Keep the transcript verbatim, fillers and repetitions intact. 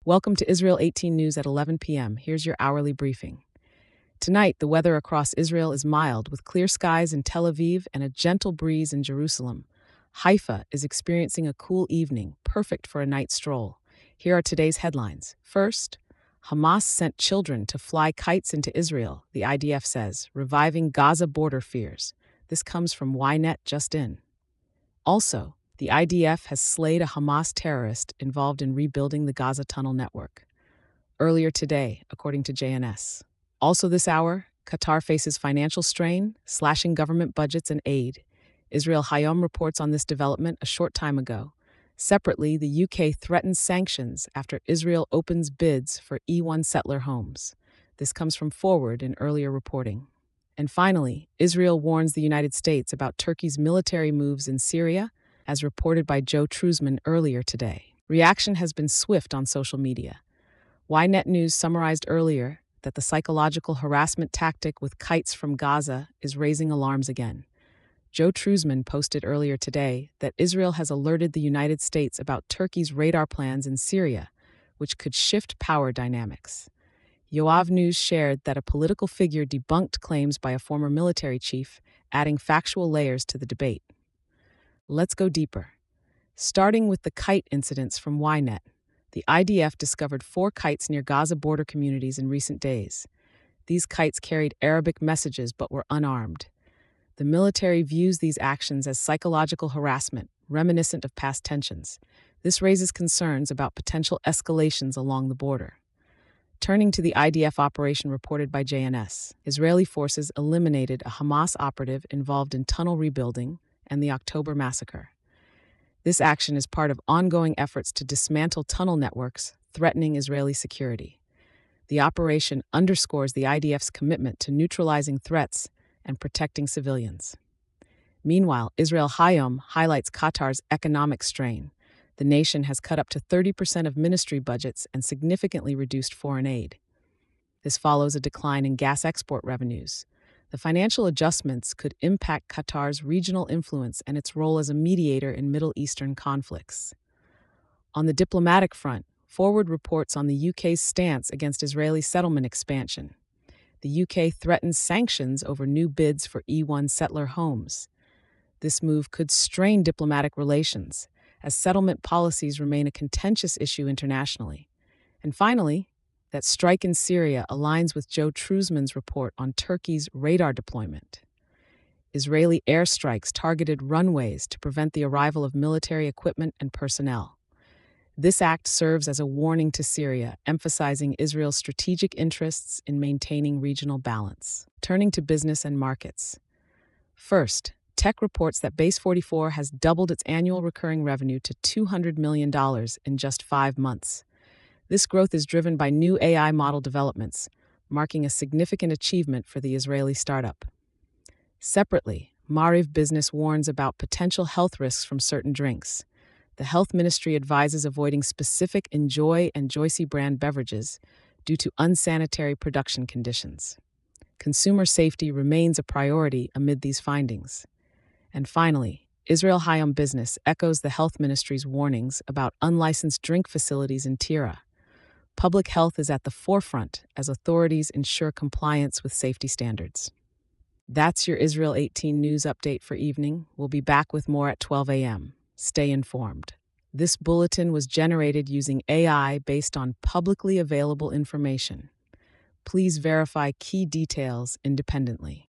Welcome to Israel eighteen News at eleven p m. Here's your hourly briefing. Tonight, the weather across Israel is mild, with clear skies in Tel Aviv and a gentle breeze in Jerusalem. Haifa is experiencing a cool evening, perfect for a night stroll. Here are today's headlines. First, Hamas sent children to fly kites into Israel, the I D F says, reviving Gaza border fears. This comes from Ynet just in. Also, the I D F has slayed a Hamas terrorist involved in rebuilding the Gaza tunnel network. Earlier today, according to J N S. Also this hour, Qatar faces financial strain, slashing government budgets and aid. Israel Hayom reports on this development a short time ago. Separately, the U K threatens sanctions after Israel opens bids for E one settler homes. This comes from Forward in earlier reporting. And finally, Israel warns the United States about Turkey's military moves in Syria, as reported by Joe Truzman earlier today. Reaction has been swift on social media. Ynet News summarized earlier that the psychological harassment tactic with kites from Gaza is raising alarms again. Joe Truzman posted earlier today that Israel has alerted the United States about Turkey's radar plans in Syria, which could shift power dynamics. Yoav News shared that a political figure debunked claims by a former military chief, adding factual layers to the debate. Let's go deeper. Starting with the kite incidents from Ynet, the I D F discovered four kites near Gaza border communities in recent days. These kites carried Arabic messages but were unarmed. The military views these actions as psychological harassment, reminiscent of past tensions. This raises concerns about potential escalations along the border. Turning to the I D F operation reported by J N S, Israeli forces eliminated a Hamas operative involved in tunnel rebuilding and the October massacre. This action is part of ongoing efforts to dismantle tunnel networks threatening Israeli security. The operation underscores the I D F's commitment to neutralizing threats and protecting civilians. Meanwhile, Israel Hayom highlights Qatar's economic strain. The nation has cut up to thirty percent of ministry budgets and significantly reduced foreign aid. This follows a decline in gas export revenues. The financial adjustments could impact Qatar's regional influence and its role as a mediator in Middle Eastern conflicts. On the diplomatic front, Forward reports on the U K's stance against Israeli settlement expansion. The U K threatens sanctions over new bids for E one settler homes. This move could strain diplomatic relations, as settlement policies remain a contentious issue internationally. And finally, that strike in Syria aligns with Joe Truzman's report on Turkey's radar deployment. Israeli airstrikes targeted runways to prevent the arrival of military equipment and personnel. This act serves as a warning to Syria, emphasizing Israel's strategic interests in maintaining regional balance. Turning to business and markets. First, Tech reports that Base forty-four has doubled its annual recurring revenue to two hundred million dollars in just five months. This growth is driven by new A I model developments, marking a significant achievement for the Israeli startup. Separately, Mariv Business warns about potential health risks from certain drinks. The health ministry advises avoiding specific Enjoy and Joycey brand beverages due to unsanitary production conditions. Consumer safety remains a priority amid these findings. And finally, Israel Hayom Business echoes the health ministry's warnings about unlicensed drink facilities in Tira. Public health is at the forefront as authorities ensure compliance with safety standards. That's your Israel eighteen News update for evening. We'll be back with more at twelve a m Stay informed. This bulletin was generated using A I based on publicly available information. Please verify key details independently.